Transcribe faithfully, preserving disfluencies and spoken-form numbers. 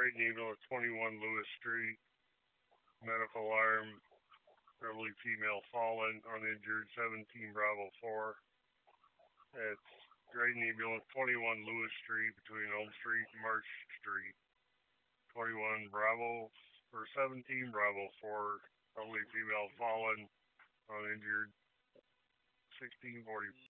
Great Needle at twenty-one Lewis Street. Medical alarm, elderly female fallen, uninjured, seventeen Bravo four. It's Great Needle at twenty-one Lewis Street between Elm Street and March Street. twenty-one Bravo, or seventeen Bravo four, elderly female fallen, uninjured, sixteen forty.